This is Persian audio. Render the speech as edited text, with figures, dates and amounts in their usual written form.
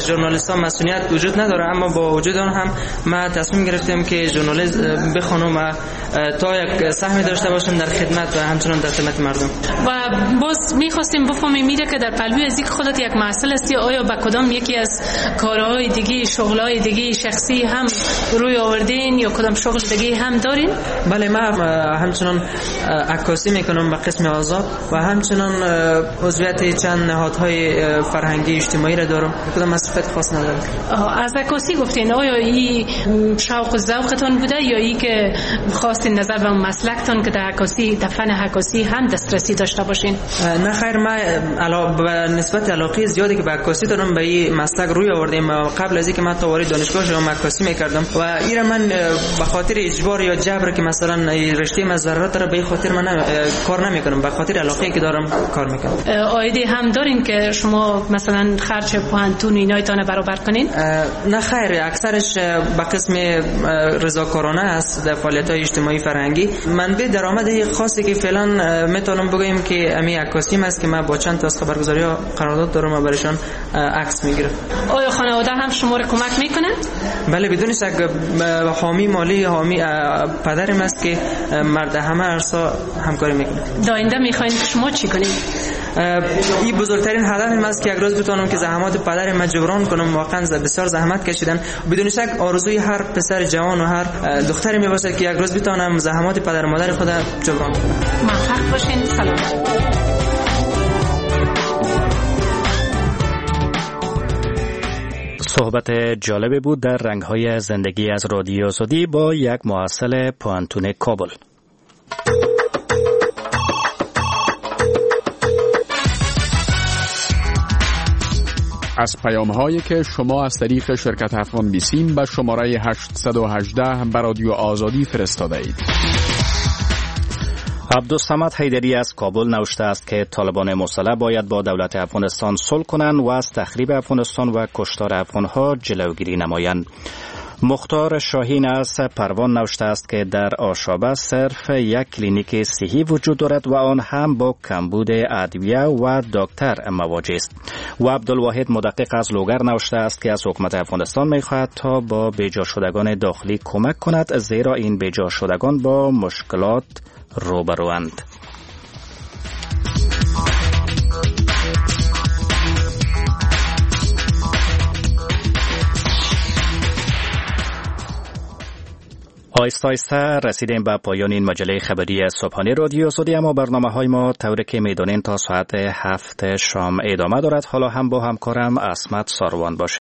از ژورنالیست‌ها مسئولیت وجود نداره، اما با وجود آن هم ما تصمیم گرفتیم که ژورنالیسم بخونم و تا یک سهمی داشته باشم در خدمت و همچنان در خدمت مردم. و باز می‌خواستیم بفهمیم میره که در پلوی از اینکه خودت یک مسئول هستی، آیا با کدام یکی از کارهای دیگه، شغل‌های دیگه شخصی هم روی آوردین یا کدام شغل دیگه هم دارین؟ بله، من همچنان عکاسی میکنم به قسم آزاد و همچنان عضویت چند نهادهای فرهنگی اجتماعی را دارم. کدام مسئولیت خاص ندارم. از عکاسی گفتین، آیا این شوق و ذوقتون بوده یا این که خواستین نظر به مسلکتون که در عکاسی، در فن عکاسی هم دسترسی داشته باشین؟ نه خیر، من به نسبت علاقه زیادی که به عکاسی دارم به این مسلک روی آوردم. قبل از اینکه من تا وارد دانشگاه شدم عکاسی میکردم و این من به خاطر اجبار یا جبر که مثلا رشته مزرعت را به خاطر من کار نمیکنم، به خاطر علاقه که دارم کار میکنم. آیدی هم دارین که شما مثلا خرج پوهنتون اینایتان برابر کنین؟ نه خیر، اکثرش به قسم رضاکارانه است در فعالیت‌های اجتماعی فرهنگی. منبع درآمد خاصی که فعلا میتونم بگم که امی عکاسیم است که من با چند تا از خبرگزاری‌ها قرارداد دارم و برایشان عکس میگیرم. آیا خانواده هم شما را کمک میکنه؟ بله، بدون شک حامی مالی، حامی پدرم است که مرد همه عرصا همکاری میکنه. داینده میخواین که شما چی کنید؟ این بزرگترین هدفم است که یک روز بتونم که زحمات پدرم را جبران کنم. واقعا بسیار زحمت کشیدن. بدون شک آرزوی هر پسر جوان و هر دختری میباشد که یک روز بتونم زحمات پدر و مادر خود جبران کنم. موفق باشین. سلام. صحبت جالبی بود در رنگ‌های زندگی از رادیو آزادی با یک محصل پوهنتون کابل. از پیام‌هایی که شما از طریق شرکت افغان بیسیم به شماره 818 به رادیو آزادی فرستاده اید. عبدالصمد حیدری از کابل نوشته است که طالبان مسلح باید با دولت افغانستان صلح کنند و از تخریب افغانستان و کشتار افغانها جلوگیری نمایند. مختار شاهین از پروان نوشته است که در آشابه صرف یک کلینیک صحی وجود دارد و آن هم با کمبود ادویه و دکتر مواجه است. و عبدالواحد مدقق از لوگر نوشته است که از حکومت افغانستان می‌خواهد تا با بیجا شدگان داخلی کمک کند، زیرا این بیجا شدگان با مشکلات روبروند. آیسته آیسته رسیدیم به پایان این مجله خبری صبحانه رادیو آزادی، اما برنامه‌های ما طوری که می‌دانید تا ساعت 7 شام ادامه دارد. حالا هم با همکارم اسمت ساروان باشید.